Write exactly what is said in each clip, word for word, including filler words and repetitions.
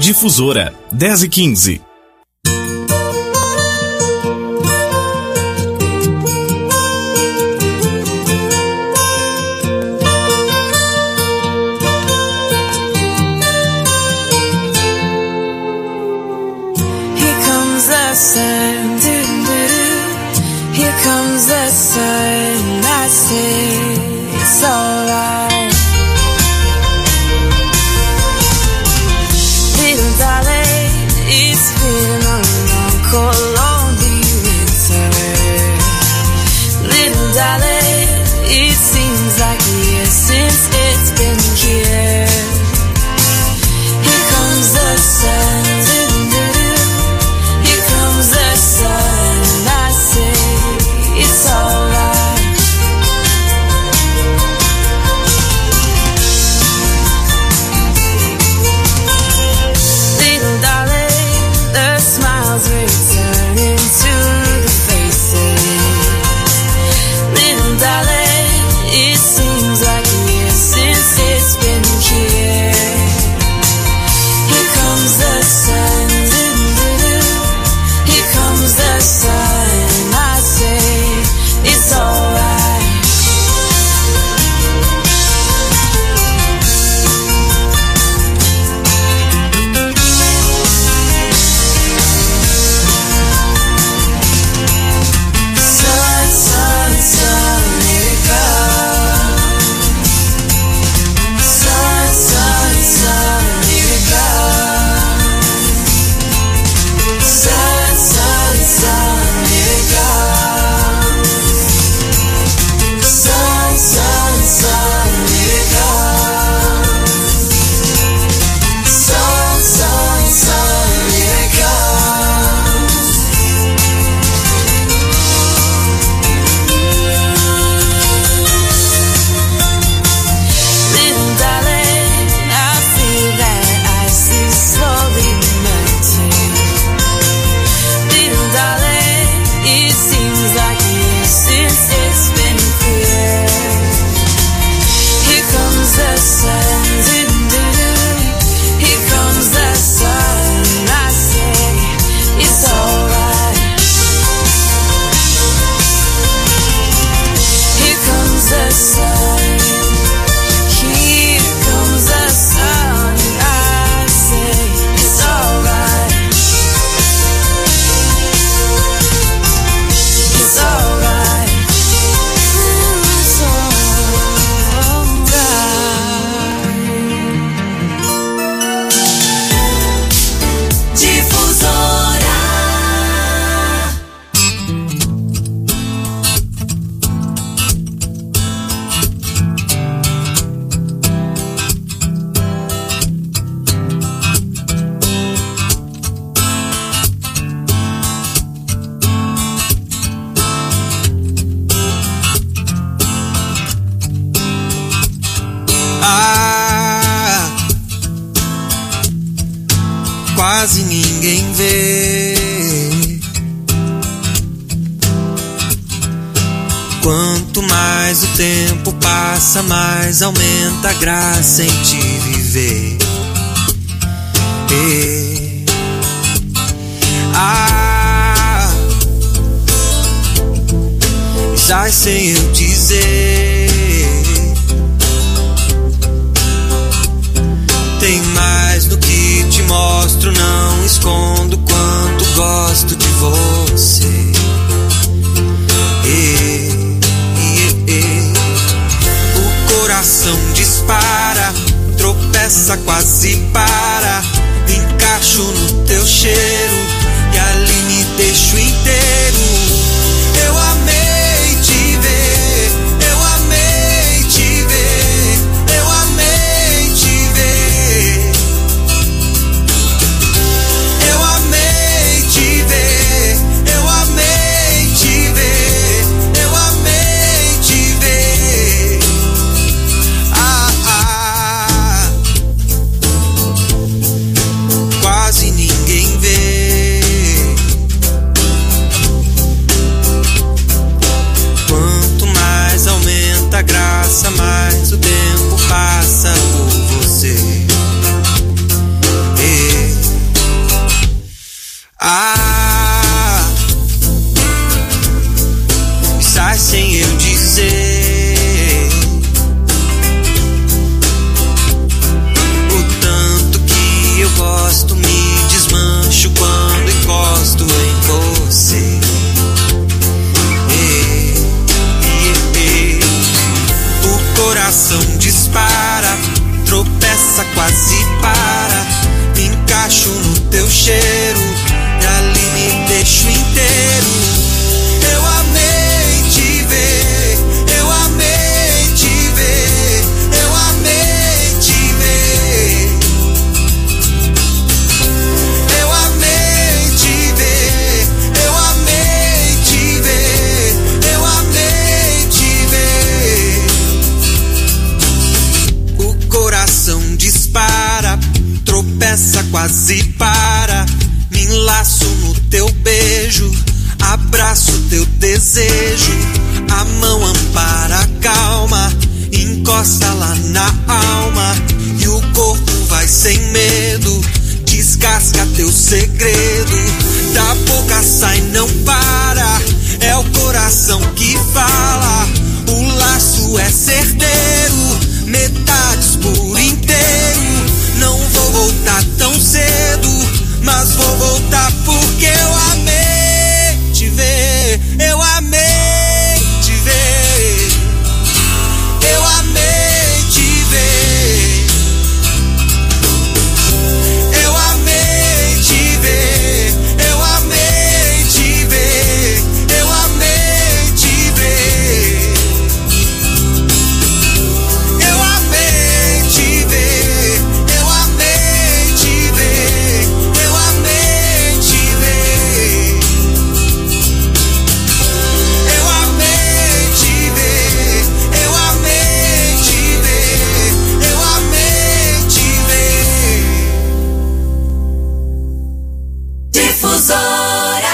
Difusora, dez e quinze. Quase ninguém vê. Quanto mais o tempo passa, mais aumenta a graça em te viver. E... Ah, já sei eu dizer. Tem mais no que te mostro, não escondo quanto gosto de você. E, e, e. O coração dispara, tropeça, quase para. Encaixo no teu cheiro e ali me deixo inteiro. Eu amei te ver, eu amei te ver, eu amei te ver. Eu amei te ver, tropeça, quase para. Me encaixo no teu cheiro e ali me deixo inteiro. Eu amei te ver, eu amei te ver, eu amei te ver. Eu amei te ver, eu amei te ver, eu amei te ver. O coração dispara, tropeça, quase para. Me enlaço no teu beijo, abraço teu desejo. A mão ampara, calma, encosta lá na alma. E o corpo vai sem medo, descasca teu segredo. Da boca sai, não para, é o coração que fala. O laço é certeiro, metades por inteiro. Não vou voltar tão cedo, mas vou voltar porque eu amei te ver. Eu amei te ver, eu amei te ver. Eu amei te ver, eu amei te ver, eu amei te ver. Eu amei te ver, eu amei te ver, eu amei te ver. Eu amei te ver, eu amei te ver, eu amei te ver. Difusora.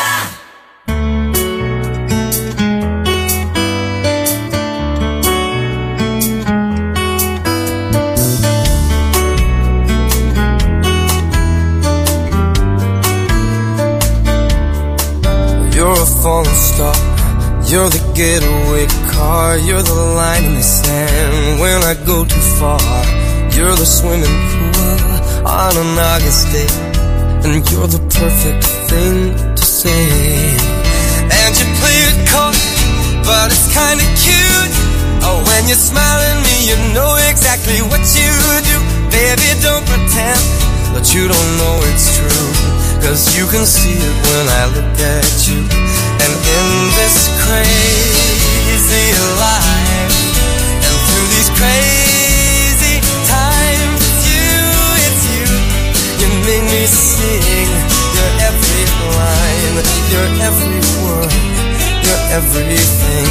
You're a falling star, you're the getaway car, you're the line in the sand when I go too far. You're the swimming pool on an August day, and you're the perfect thing to say. And you play it cold, but it's kinda cute. Oh, when you smile at me, you know exactly what you do. Baby, don't pretend that you don't know it's true, 'cause you can see it when I look at you. And in this crazy life, and through these crazy times, it's you, it's you. You make me sing your every line, your every word, your everything.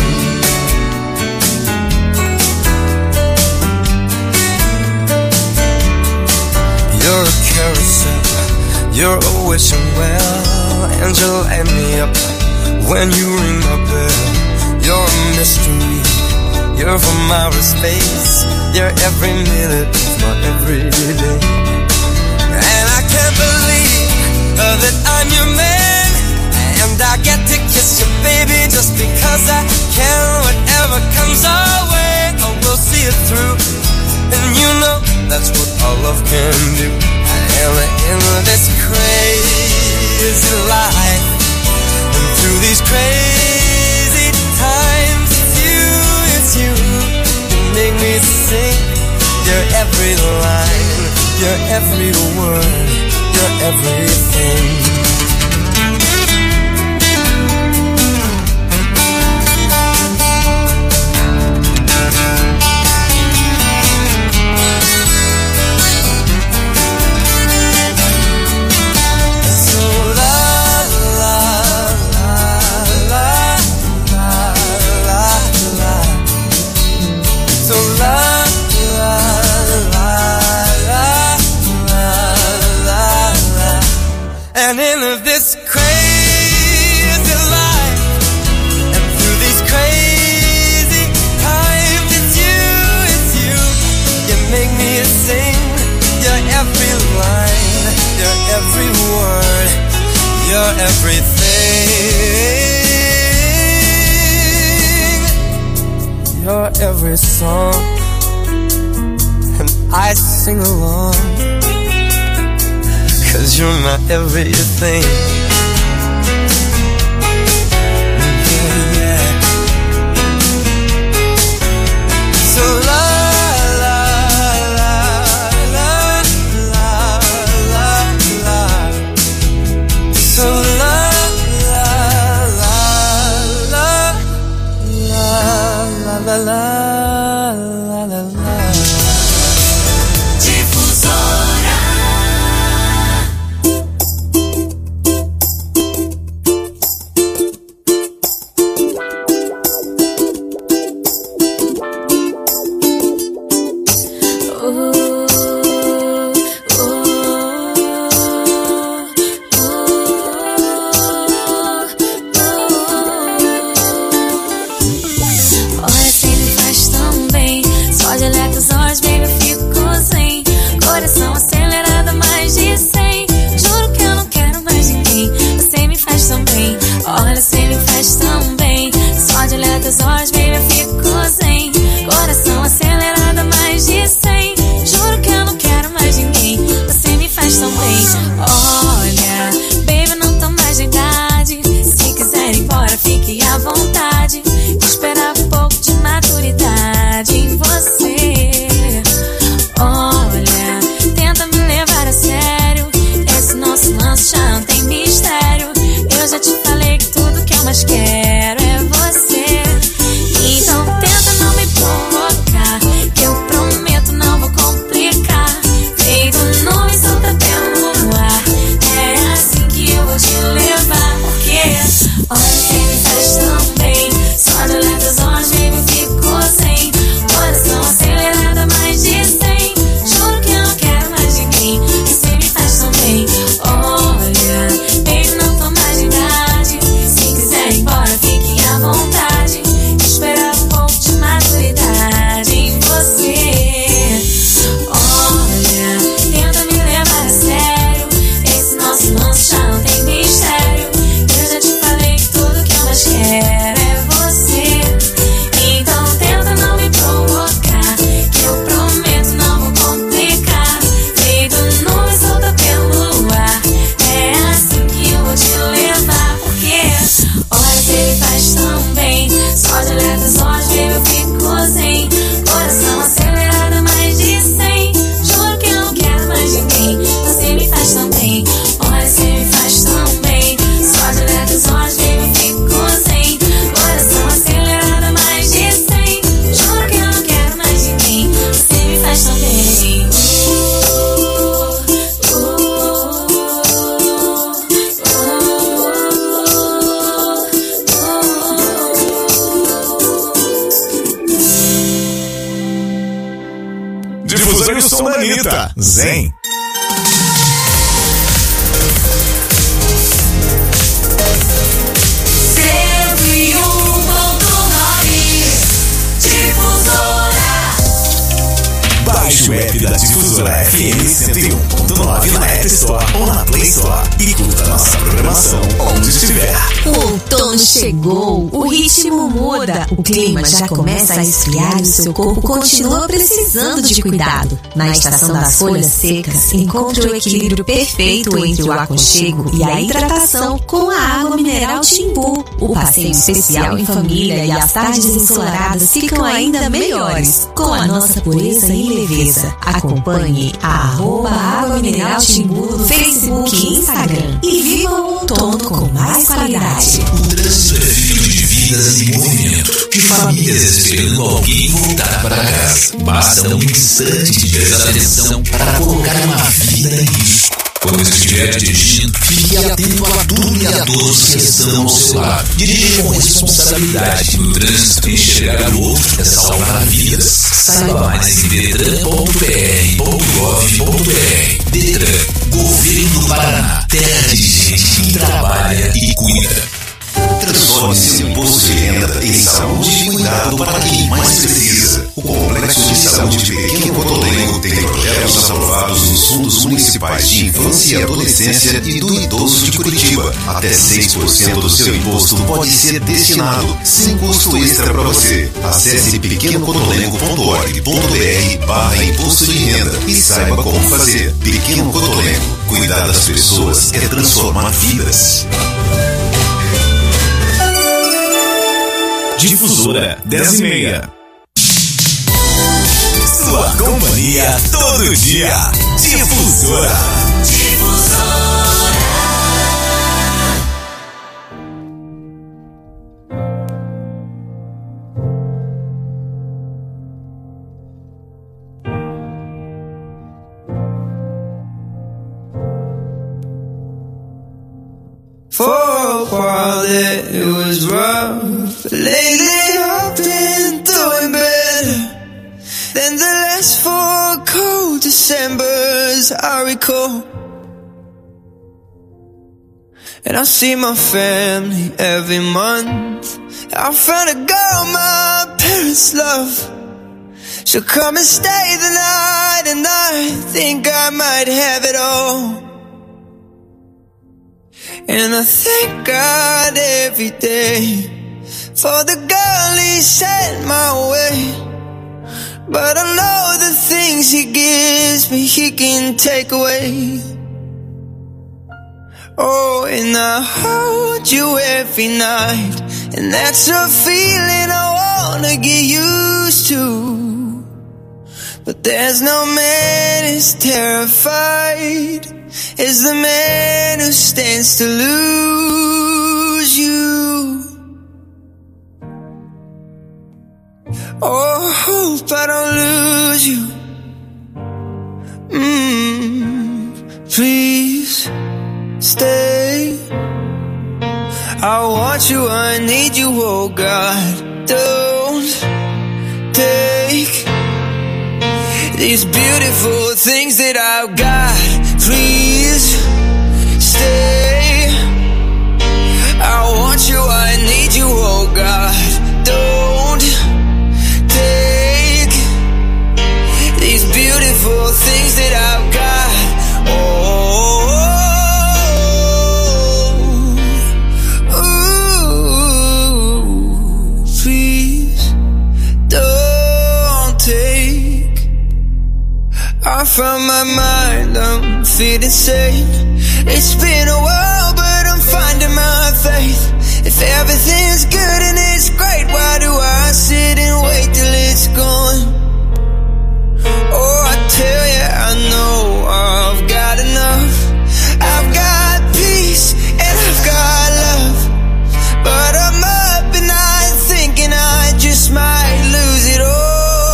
You're a carousel, you're a wishing well, and you light me up when you ring my bell. You're a mystery, you're from outer space, you're every minute of my everyday. And I can't believe uh, that I'm your man, and I get to kiss you, baby, just because I can. Whatever comes our way, oh, we'll see it through. And you know that's what all love can do. And in this crazy life, and through these crazy times, it's you, it's you. You make me sing your every line, your every word, your everything. And in this crazy life, and through these crazy times, it's you, it's you. You make me sing your every line, your every word, your everything, your every song, and I sing along. 'Cause you're my everything. Yeah, yeah. So la la la la fique à vontade de esperar um pouco de maturidade em você. Olha, tenta me levar a sério, esse nosso lance já não tem mistério. Eu já te falei que tudo que eu mais quero é você. Então tenta não me provocar, que eu prometo não vou complicar. Feito nuvem solta pelo ar, é assim que eu vou te levar. Porque olha, você me faz tão bem, só de olhar teus olhos, baby, eu fico sem. Coração acelerado, mais de cem. Juro que eu não quero mais ninguém, você me faz tão bem. Olha, baby, não tô mais de idade. Se quiser ir embora, fique à vontade de esperar um pouco de maturidade em você. Olha, tenta me levar a sério, esse nosso lance já não tem mistério. Eu já te falei que tudo que eu mais quero é você. Então tenta não me provocar, que eu prometo não vou complicar. Feito nuvem solta pelo ar, é assim que eu vou te levar. Porque olha, você me faz tão bem, só de olhar teus olhos, baby, eu fico sem. Coração acelerado, mais de cem. Juro que eu não quero mais ninguém, você me faz tão bem. Olha, você me faz tão bem, só de olhar teus olhos, baby, eu fico sem. Coração acelerado, mais de cem. Juro que eu não quero mais ninguém, você me faz tão bem. Uh, Difusora e o som da Anitta. Zen. cento e um ponto nove Difusora. Baixe o app da Difusora F M cento e um ponto nove na App Store ou na Play Store e curta nossa programação onde estiver. O outono chegou, o ritmo muda, o clima já começa a esfriar e o seu corpo continua precisando de cuidado. Na estação das folhas secas, encontre o equilíbrio perfeito entre o aconchego e a hidratação com a água mineral Timbu. O passeio especial em família e as tardes ensolaradas ficam ainda melhores, com a nossa pureza e leveza. Acompanhe a arroba água mineral Timbu no Facebook e Instagram e viva o outono com mais qualidade. O trânsito é filho de vidas em movimento, de famílias esperando alguém voltar para casa. Basta um instante de desatenção para colocar uma vida em risco. Quando estiver dirigindo, fique atento a tudo e a todos que estão ao seu lado. Dirija com responsabilidade. No trânsito, enxergar o outro é salvar vidas. Saiba mais em detran ponto p r ponto gov ponto b r. Detran, Governo do Paraná, terra de gente que trabalha e cuida. Transforme seu imposto de renda em saúde e cuidado para quem mais precisa. O Complexo de Saúde de Pequeno Cotolengo tem projetos aprovados nos fundos municipais de infância e adolescência e do idoso de Curitiba. Até seis por cento do seu imposto pode ser destinado, sem custo extra para você. Acesse pequeno cotolengo ponto org ponto b r barra imposto de renda e saiba como fazer. Pequeno Cotolengo. Cuidar das pessoas é transformar vidas. Difusora dez e meia. Sua companhia todo dia. Difusora. Difusora. For a while there it was rough, but lately I've been doing better than the last four cold Decembers I recall. And I see my family every month. I found a girl my parents love. She'll come and stay the night, and I think I might have it all. And I thank God every day for the girl He sent my way. But I know the things He gives me He can take away. Oh, and I hold you every night, and that's a feeling I wanna get used to. But there's no man as terrified as the man who stands to lose you. Oh, hope I don't lose you. Mm, please stay. I want you, I need you, oh God. Don't take these beautiful things that I've got. Please stay. I want you, I need you, oh God. Don't take these beautiful things that I've got. Oh, ooh, please don't take. I found my mind, I'm feeling sane. It's been a while, but I'm finding my faith. If everything's good and it's great, why do I sit and wait till it's gone? Oh, I tell ya, I know I've got enough. I've got peace and I've got love, but I'm up at night thinking I just might lose it all.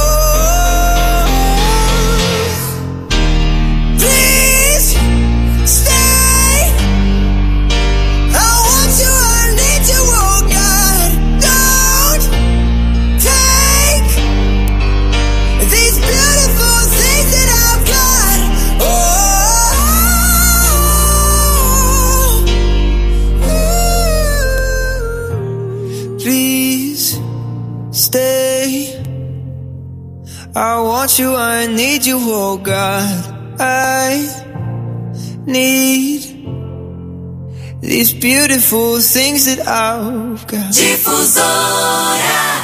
Please stay. I want you, I need you, oh God. Don't take these beautiful things that I've got. Oh, please stay. I want you, I need you, oh God. I need these beautiful things that I've got. Difusora.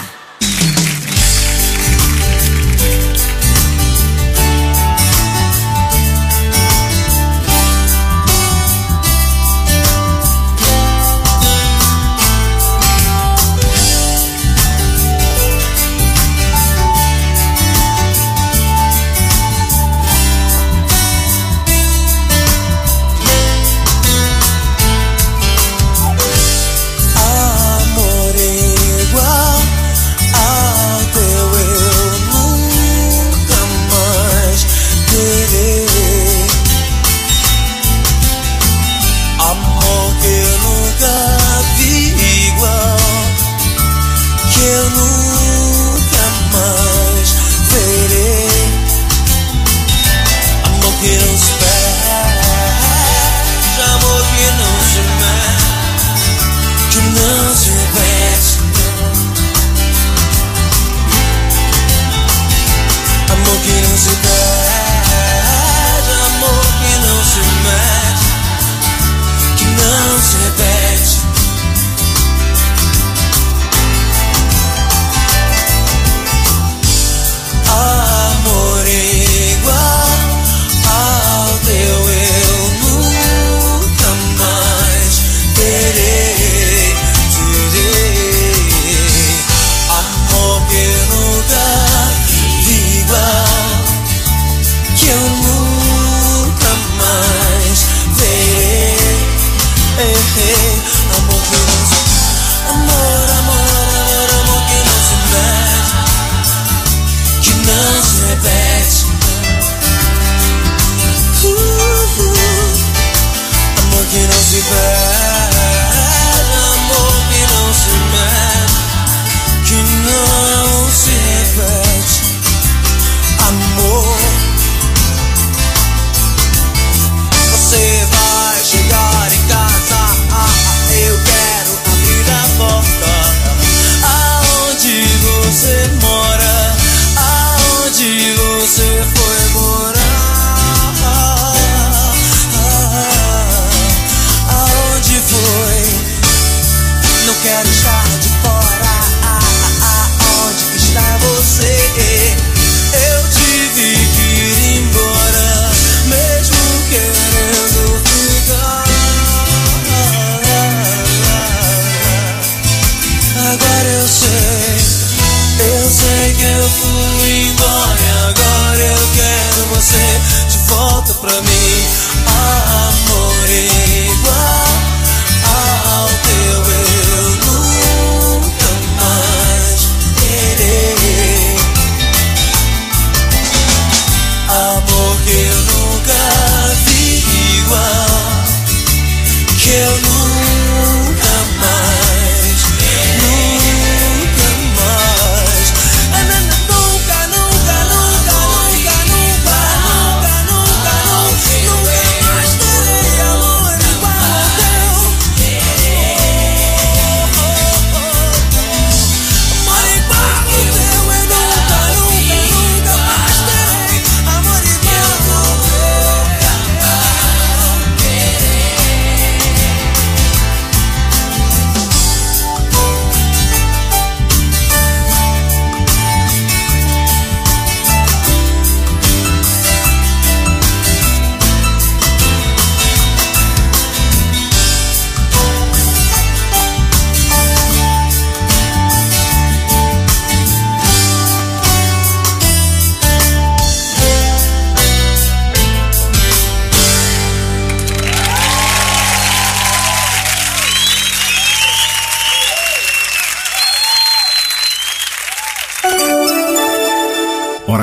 Mesmo querendo ficar.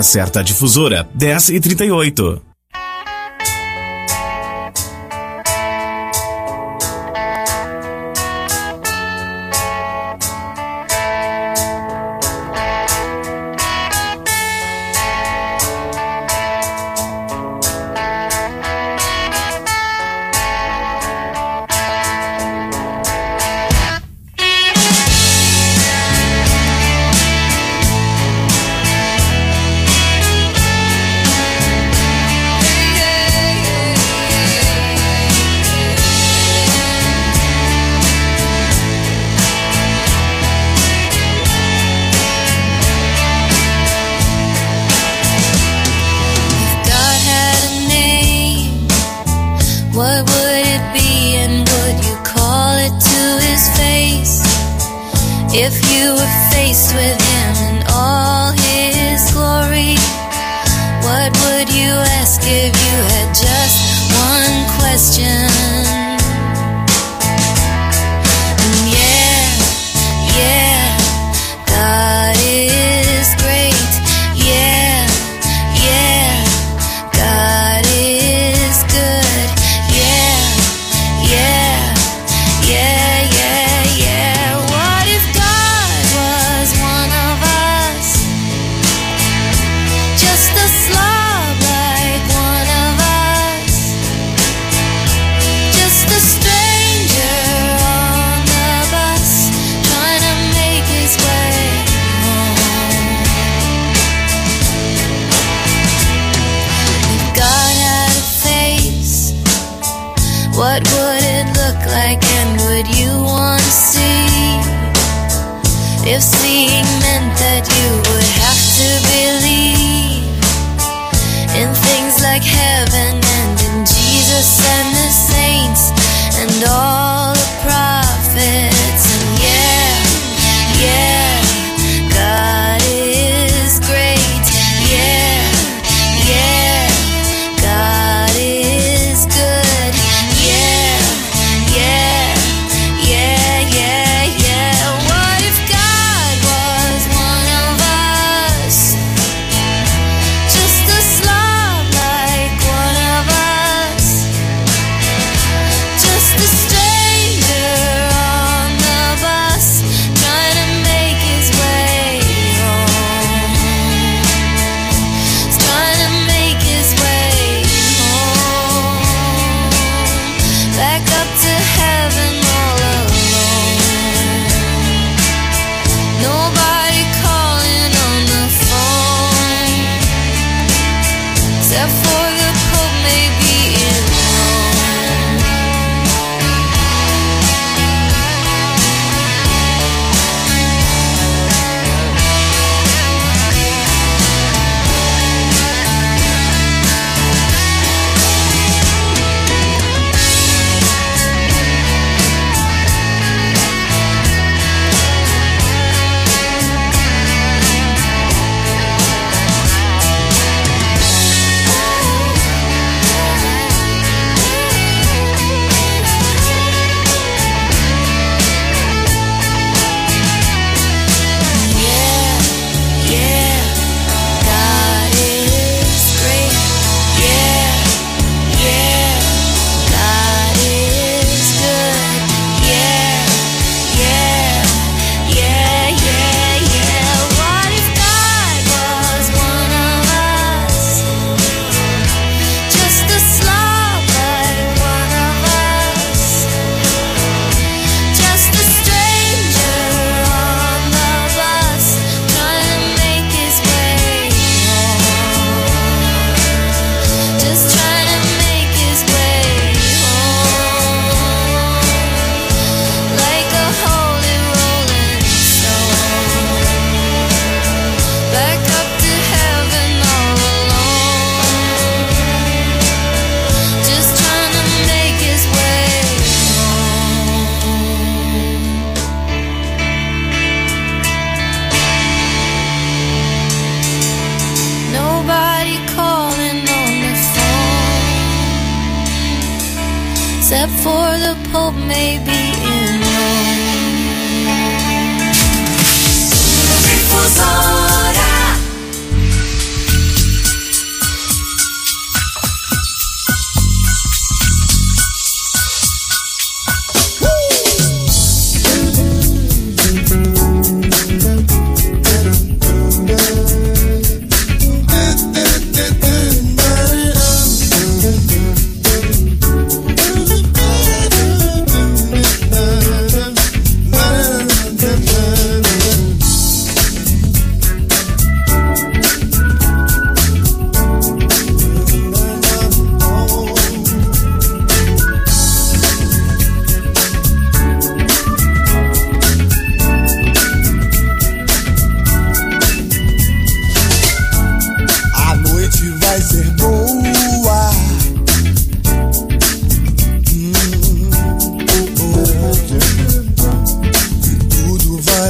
certa difusora, dez e trinta e oito. What would it be and would you call it to his face? If you were faced with him in all his glory, what would you ask if you had just one question? And yeah, yeah, God is great. Yeah, yeah, God is good. Yeah, yeah, yeah, yeah, yeah. What if God was one of us? Just a slob like one of us. Just a stranger on the bus, trying to make his way home. If God had a face, what would it look like and would you want to see? If seeing meant that you would have to believe in things like heaven and in Jesus and the saints and all the prophets. And yeah, yeah, God is great. Yeah, yeah, God is good. Yeah, yeah, yeah, yeah, yeah. What if God was one of us? Just a slob like one of us. Just a stranger on the bus, trying to make his way home. He's trying to make his way home. Back up to heaven all alone. Nobody calling on the phone, except for the Pope maybe in Rome. Yeah, yeah, God is great. Yeah, yeah, God is good. Yeah, yeah, yeah, yeah, yeah. What if God was one of us? Just a slob like one of us. Just a stranger on the bus, trying to make his way home. Just trying to make his way home. Like a holy rolling stone. Back up to heaven all alone. Just trying to make his way home. Nobody calling on the phone, except for the Pope maybe in Rome. Difusora.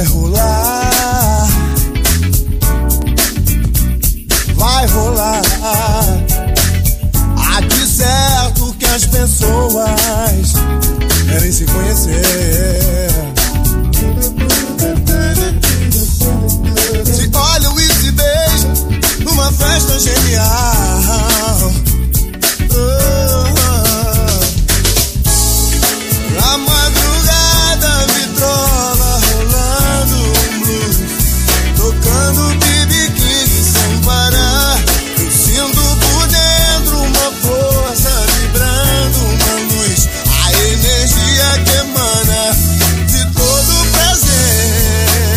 vai rolar, vai rolar. Há de certo que as pessoas querem se conhecer, se olham e se beijam numa festa genial. Na madrugada, vitrola rolando um blues, tocando B B King sem parar. Eu sinto por dentro uma força vibrando, uma luz, a energia que emana de todo prazer.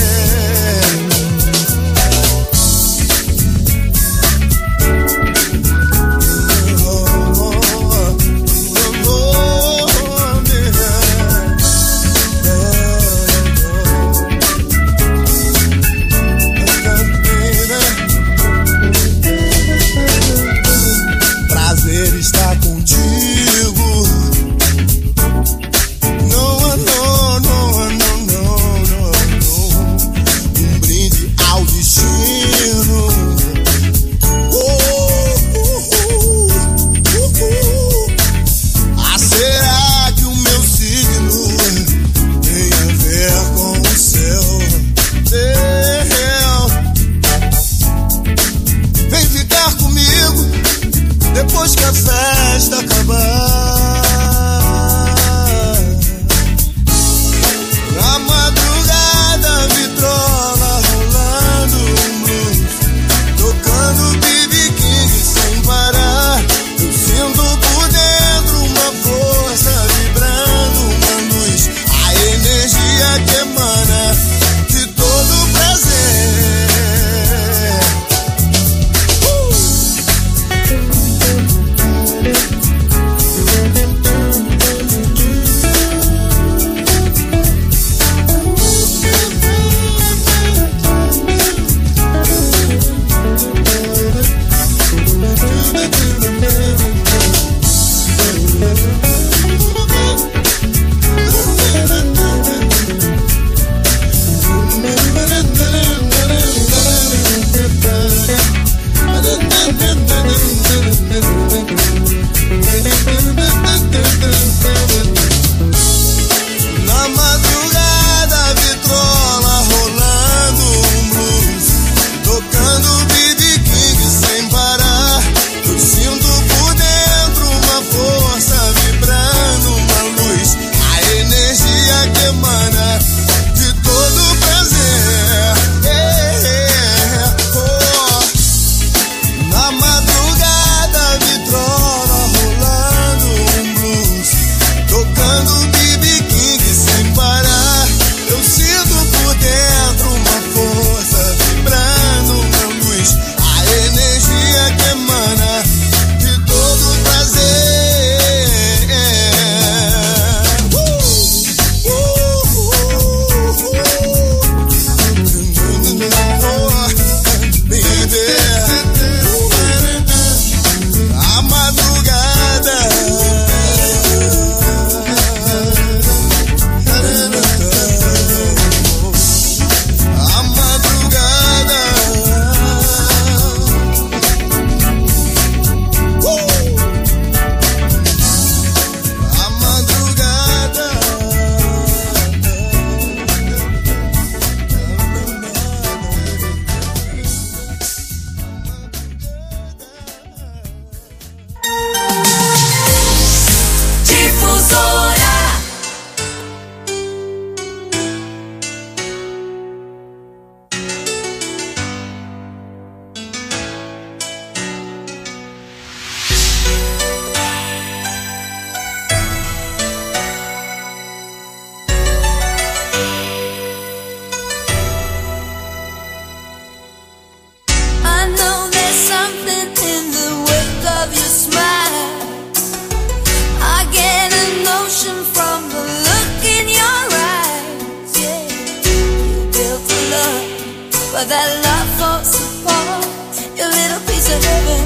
but that love falls apart. Your little piece of heaven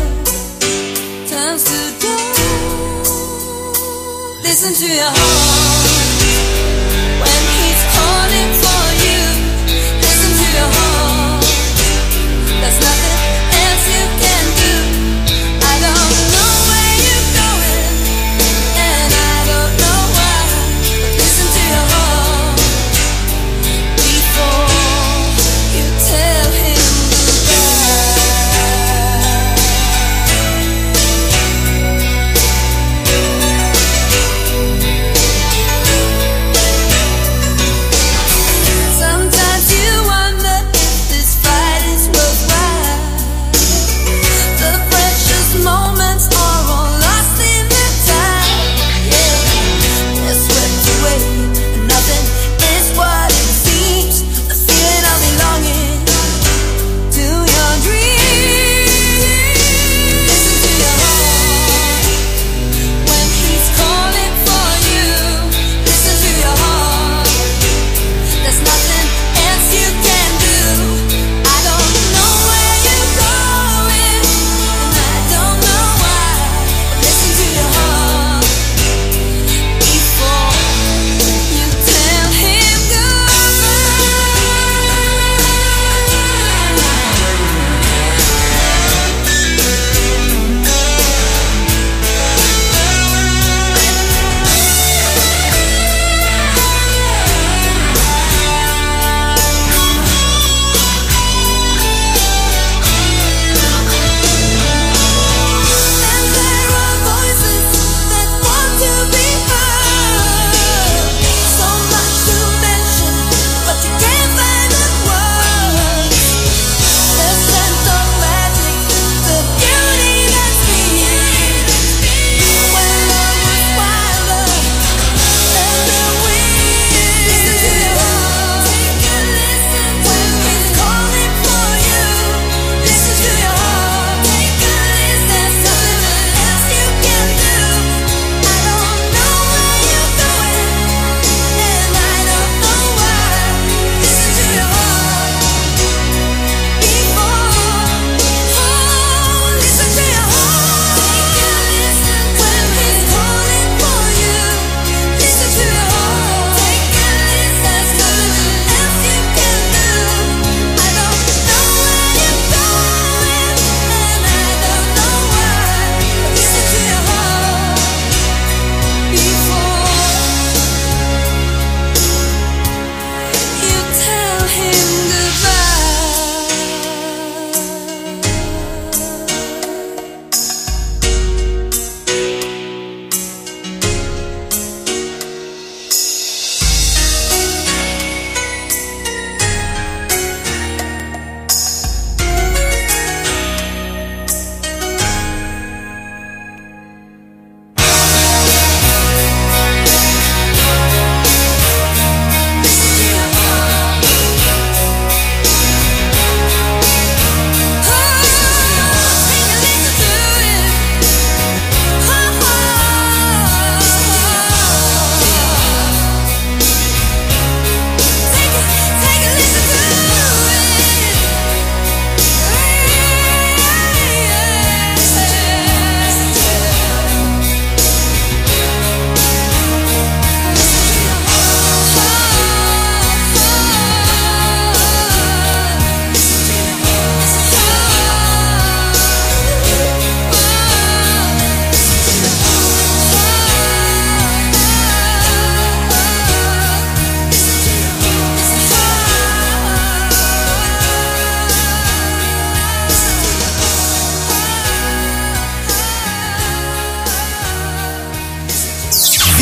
turns to dust. Listen to your heart when he's calling for you.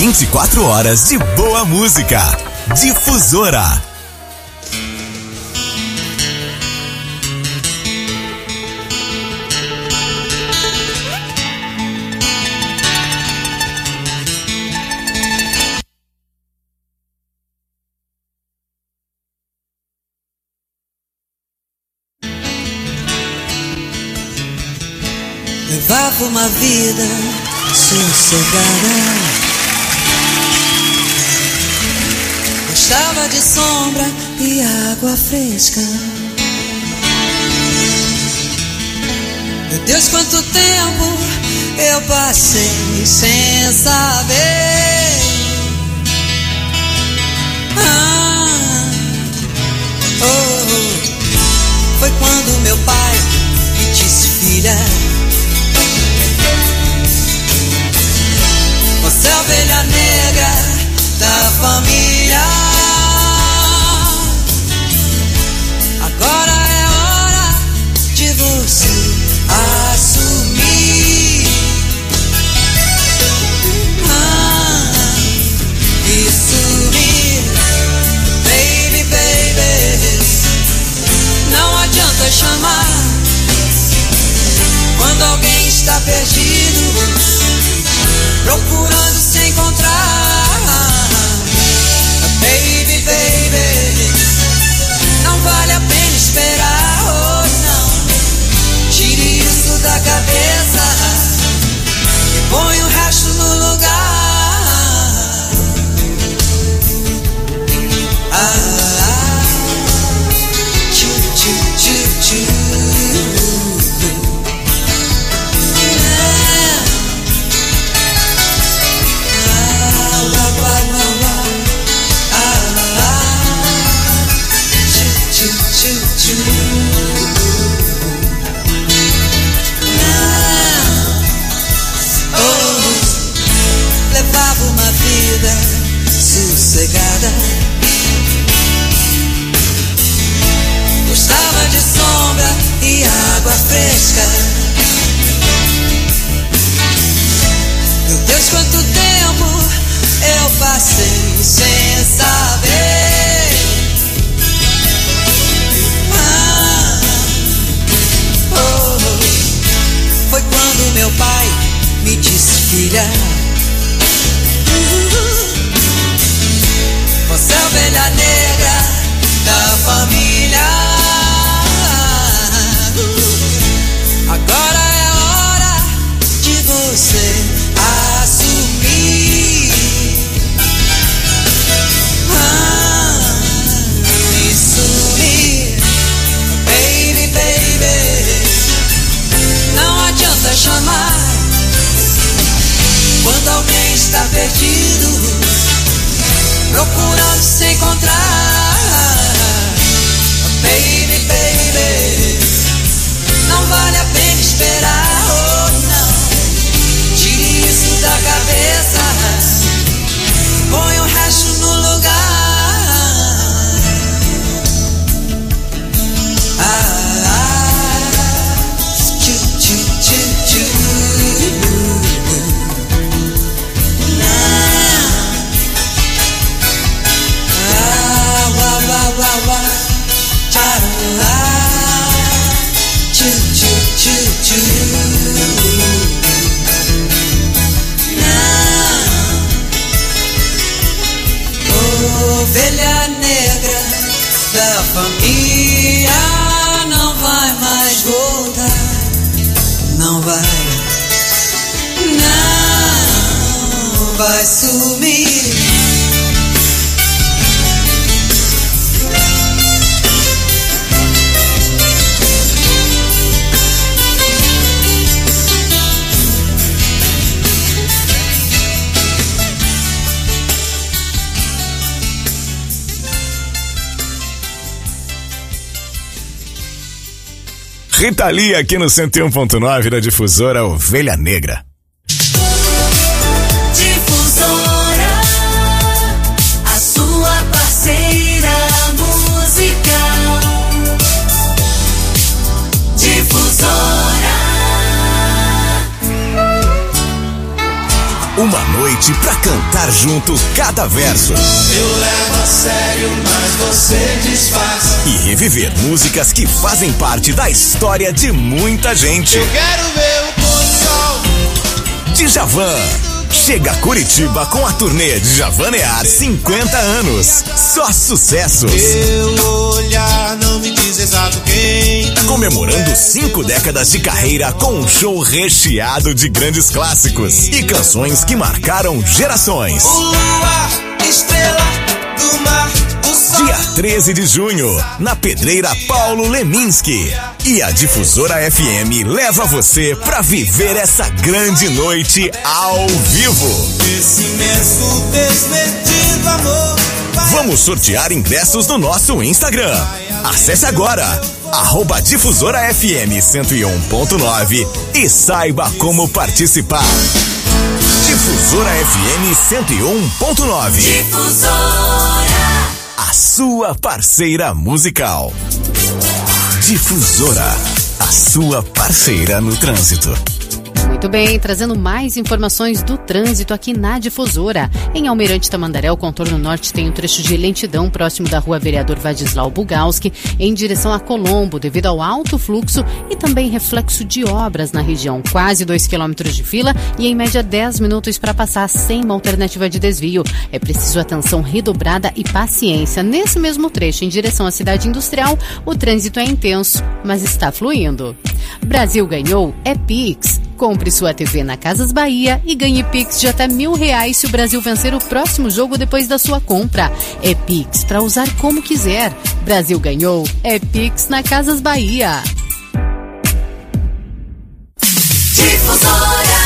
vinte e quatro horas de boa música. Difusora. Levava uma vida sossegada, gostava de sombra e água fresca. Meu Deus, quanto tempo eu passei sem saber. Ah, oh, oh. Foi quando meu pai me disse: filha, você é a ovelha negra da família. Agora é hora de você assumir. Ah, e sumir. Baby, baby, não adianta chamar quando alguém está perdido, procurando se encontrar. Baby, baby, não vale a pena esperar. Oh, não, tire isso da cabeça e põe o resto no lugar. Ah, ah, tchu, tchu, tchu, tchu. Levava uma vida sossegada, gostava de sombra e água fresca. Meu Deus, quanto tempo eu passei sem saber. Ah, oh, oh. Foi quando meu pai me disse: filha, você é a ovelha negra da família. Agora é hora de você assumir. Ah, e sumir. Baby, baby, não adianta chamar quando alguém está perdido, procurando se encontrar. Baby, baby, não vale a pena esperar. Oh, não, tire isso da cabeça, põe o resto no lugar. Ah, ah, tchu, tchu, tchu, tchu. Ovelha negra da família não vai mais voltar, não vai, não vai sumir. Rita Lee aqui no cento e um ponto nove da Difusora, Ovelha Negra. Difusora, a sua parceira musical. Difusora. Uma noite noite pra cantar junto cada verso. Eu levo a sério, mas você desfaz. E reviver músicas que fazem parte da história de muita gente. Eu quero ver o pôr do sol. Djavan chega a Curitiba com a turnê Djavanear cinquenta anos. Só sucessos. Meu olhar não me diz exato quem tu Comemorando és. cinco décadas de carreira com um show recheado de grandes clássicos e canções que marcaram gerações. O luar, estrela do mar, o sol. Dia treze de junho, na Pedreira Paulo Leminski. E a Difusora F M leva você pra viver essa grande noite ao vivo. Esse imenso desmedido amor. Vamos sortear ingressos no nosso Instagram. Acesse agora, arroba Difusora F M cento e um ponto nove e saiba como participar. Difusora F M cento e um ponto nove. Difusora. A sua parceira musical. Difusora, a sua parceira no trânsito. Muito bem, trazendo mais informações do trânsito aqui na Difusora. Em Almirante Tamandaré, o contorno norte tem um trecho de lentidão próximo da rua Vereador Vadislau Bugalski, em direção a Colombo, devido ao alto fluxo e também reflexo de obras na região. Quase dois quilômetros de fila e em média dez minutos para passar sem uma alternativa de desvio. É preciso atenção redobrada e paciência. Nesse mesmo trecho, em direção à cidade industrial, o trânsito é intenso, mas está fluindo. Brasil ganhou é Pix. Compre sua T V na Casas Bahia e ganhe Pix de até mil reais se o Brasil vencer o próximo jogo depois da sua compra. É Pix para usar como quiser. Brasil ganhou é Pix na Casas Bahia. Difusora.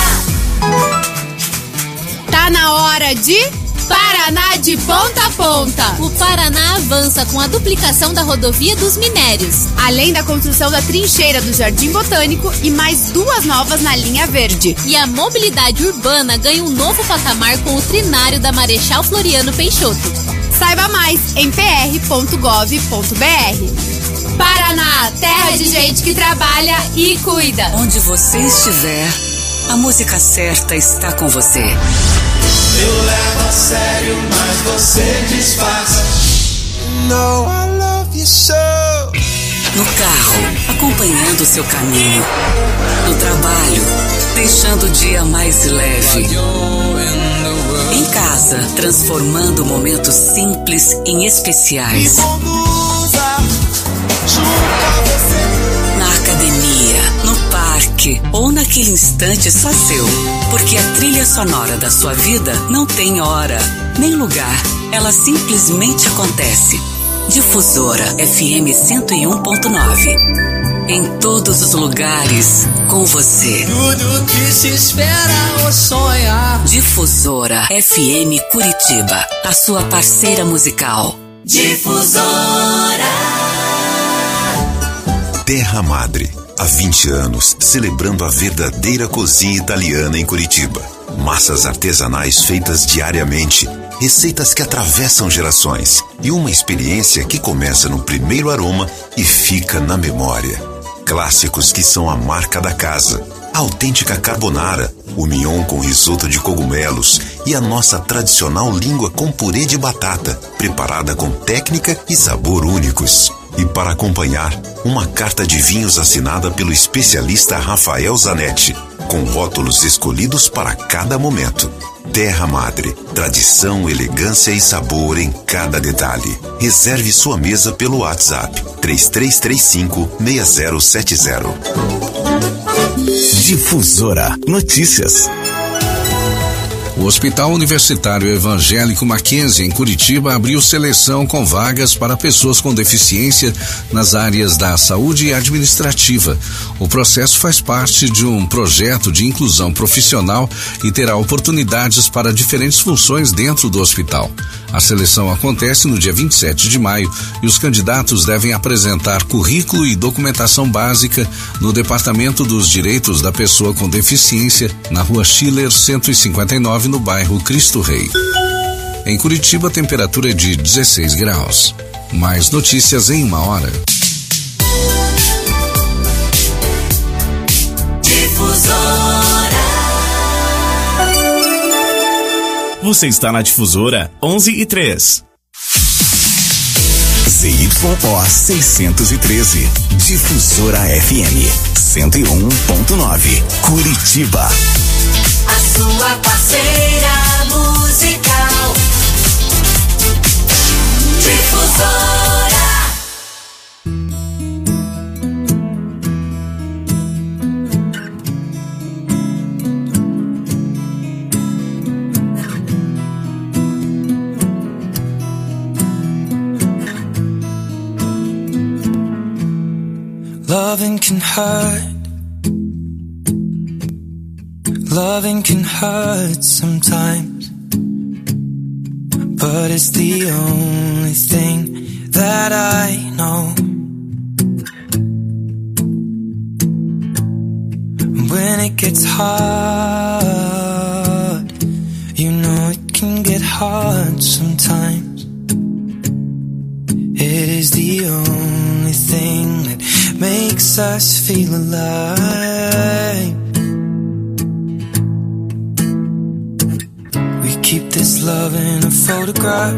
Tá na hora de Paraná de ponta a ponta. O Paraná avança com a duplicação da rodovia dos Minérios, além da construção da trincheira do Jardim Botânico e mais duas novas na linha verde. E a mobilidade urbana ganha um novo patamar com o trinário da Marechal Floriano Peixoto. Saiba mais em p r ponto gov ponto b r. Paraná, terra de gente que trabalha e cuida. Onde você estiver, a música certa está com você. Eu levo a sério, mas você desfaz. No, I love you so. No carro, acompanhando seu caminho. No trabalho, deixando o dia mais leve. Em casa, transformando momentos simples em especiais. Na academia, no parque ou naquele instante só seu. Porque a trilha sonora da sua vida não tem hora, nem lugar. Ela simplesmente acontece. Difusora F M cento e um ponto nove. Em todos os lugares, com você. Tudo que se espera ou sonha. Difusora F M Curitiba, a sua parceira musical. Difusora. Terra Madre. Há vinte anos, celebrando a verdadeira cozinha italiana em Curitiba. Massas artesanais feitas diariamente, receitas que atravessam gerações e uma experiência que começa no primeiro aroma e fica na memória. Clássicos que são a marca da casa. A autêntica carbonara, o mignon com risoto de cogumelos e a nossa tradicional língua com purê de batata, preparada com técnica e sabor únicos. E para acompanhar, uma carta de vinhos assinada pelo especialista Rafael Zanetti, com rótulos escolhidos para cada momento. Terra Madre, tradição, elegância e sabor em cada detalhe. Reserve sua mesa pelo WhatsApp três três três cinco, seis zero sete zero. Difusora Notícias. O Hospital Universitário Evangélico Mackenzie, em Curitiba, abriu seleção com vagas para pessoas com deficiência nas áreas da saúde e administrativa. O processo faz parte de um projeto de inclusão profissional e terá oportunidades para diferentes funções dentro do hospital. A seleção acontece no dia vinte e sete de maio e os candidatos devem apresentar currículo e documentação básica no Departamento dos Direitos da Pessoa com Deficiência, na Rua Schiller cento e cinquenta e nove, no bairro Cristo Rei. Em Curitiba, a temperatura é de dezesseis graus. Mais notícias em uma hora. Difusora. Você está na Difusora onze e três. Z Y O seiscentos e treze, Difusora F M cento e um ponto nove, Curitiba. A sua parceira musical. Difusora. Loving can hurt. Loving can hurt sometimes, but it's the only thing that I know. When it gets hard, you know it can get hard sometimes. It is the only thing that makes us feel alive. We keep this love in a photograph.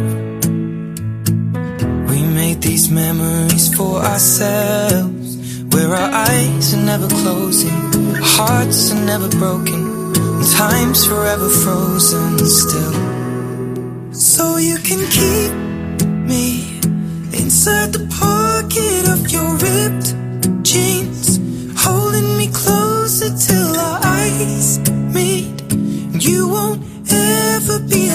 We made these memories for ourselves, where our eyes are never closing, our hearts are never broken, and time's forever frozen still. So you can keep me inside the pocket of your ripped jeans, holding me closer till our eyes meet. You won't ever be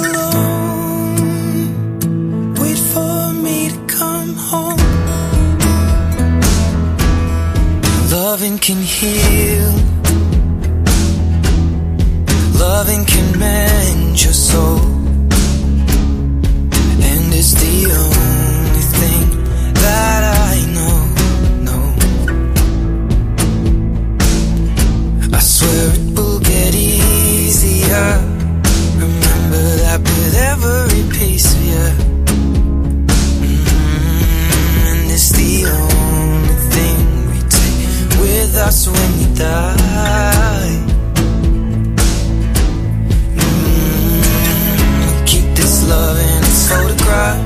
alone. Wait for me to come home. Loving can heal. Loving can mend your soul. And it's the only thing that I know. I swear it will get easier. Remember that with every piece of you. Mm-hmm. And it's the only thing we take with us when we die. Mm-hmm. We keep this love in its photograph.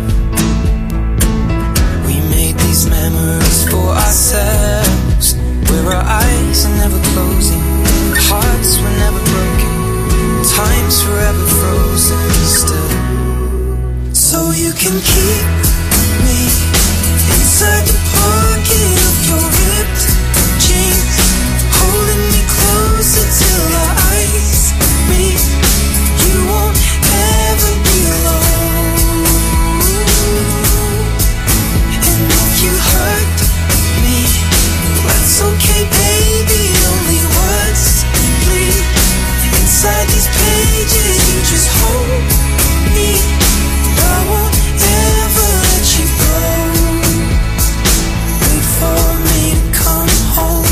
We made these memories for ourselves, where our eyes are never closing, hearts were never broken, time's forever frozen still. So you can keep me inside the pocket of your ripped jeans, holding me closer till our eyes meet. You won't ever be alone. And if you hurt me, that's okay, baby. Only words bleed inside these pages. You just hold me. I won't ever let you go. Wait for me to come home.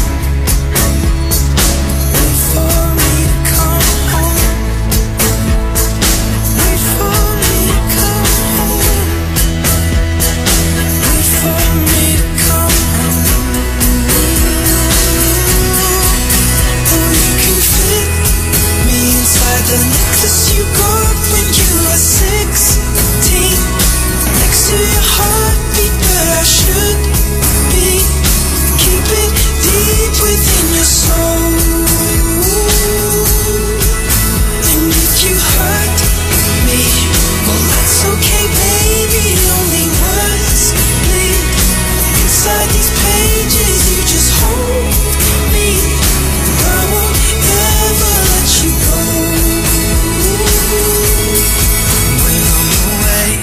Wait for me to come home. Wait for me to come home. Wait for me to come home. Inside the necklace you got when you were sixteen, next to your heartbeat where I should be. Keep it deep within your soul. And if you hurt me, well that's okay, baby. Only words bleed inside these pages. You just hold me. I won't ever let you go. When I'm away,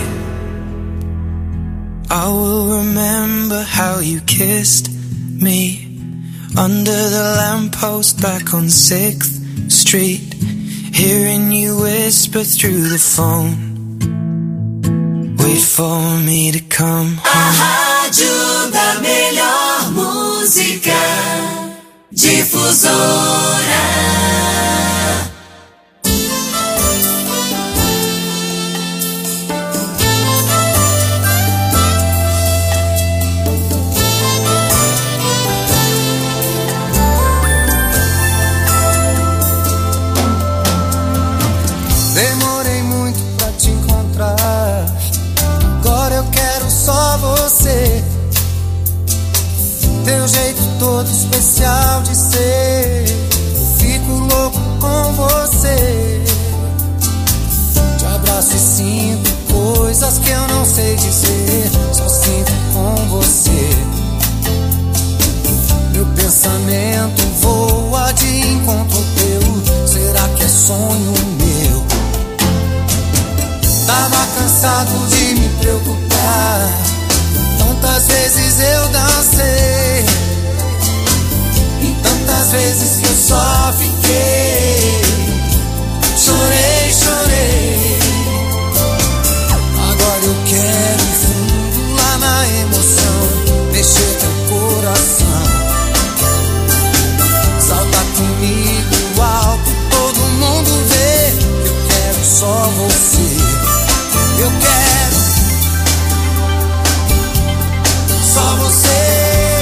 I will remember how you kissed me under the lamppost back on sixth Street, hearing you whisper through the phone. Wait for me to come home. A rádio da melhor música. Difusora. Demorei muito teu jeito todo especial de ser. Fico louco com você. Te abraço e sinto coisas que eu não sei dizer. Só sinto com você. Meu pensamento voa de encontro ao teu. Será que é sonho meu? Tava cansado de me preocupar. Tantas vezes eu dancei, e tantas vezes que eu só fiquei. Chorei, chorei. Agora eu quero ir fundo lá na emoção, mexer teu coração. Salta comigo alto, todo mundo vê. Eu quero só você. Eu quero só você.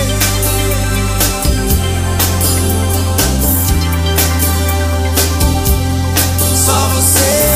Só você.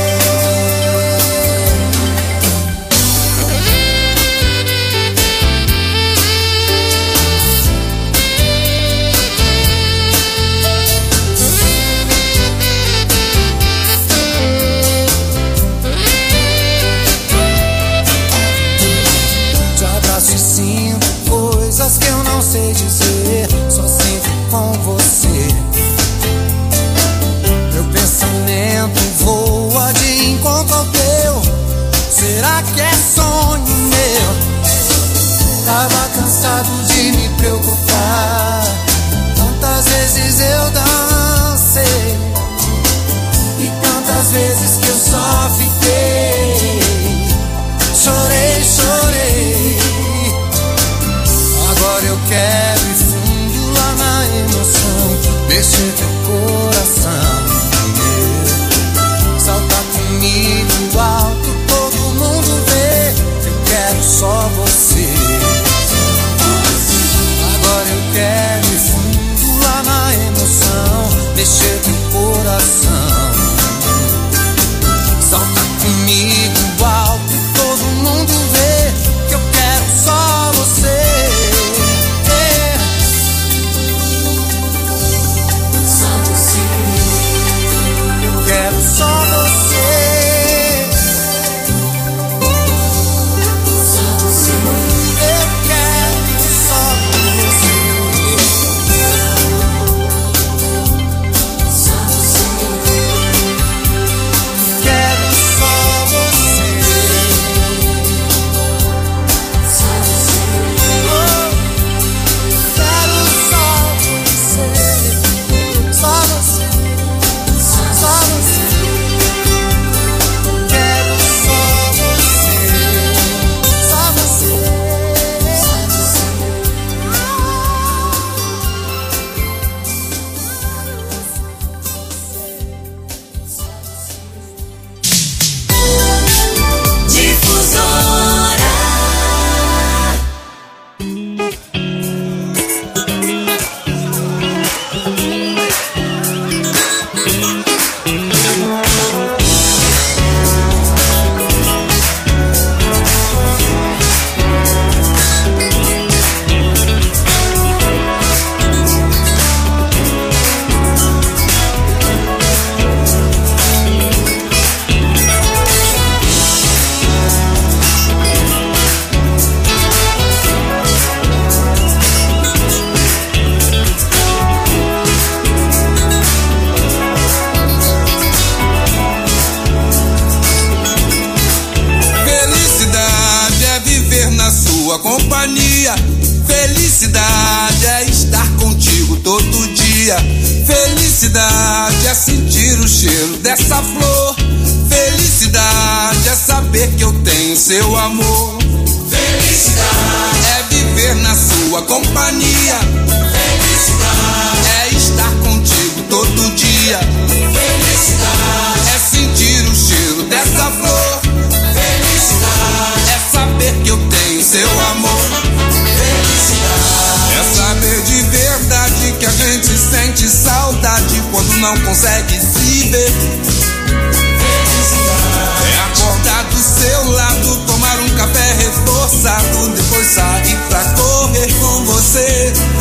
Que eu não sei dizer, só sinto com você. Meu pensamento voa de encontro ao teu. Será que é sonho meu? Tava cansado de me preocupar. Tantas vezes eu dancei, e tantas vezes que eu só fiquei. Chorei, chorei. Agora eu quero ir fundo lá na emoção, mexer teu coração. Salta comigo alto, todo mundo vê. Eu quero só você. Agora eu quero ir fundo lá na emoção, mexer teu coração. Salta comigo alto, todo mundo vê. Que eu quero só você. Quero só você. Só você. Eu quero só você. Só você. Quero só você. Só você. Oh, quero só você. Só você. Só você. Quero só você. Só você. Só você. Difusora. Felicidade é viver na sua companhia. Felicidade é estar contigo todo dia. Felicidade é sentir o cheiro dessa flor. Felicidade é saber que eu tenho seu amor. Felicidade é viver na sua companhia. Felicidade é estar contigo todo dia. Felicidade é sentir o cheiro dessa flor. Felicidade é saber que eu tenho seu amor. Felicidade é saber de verdade que a gente sente saudade quando não consegue se ver. Felicidade é acordar do seu lado, tomar um café reforçado, depois sair pra correr com com você.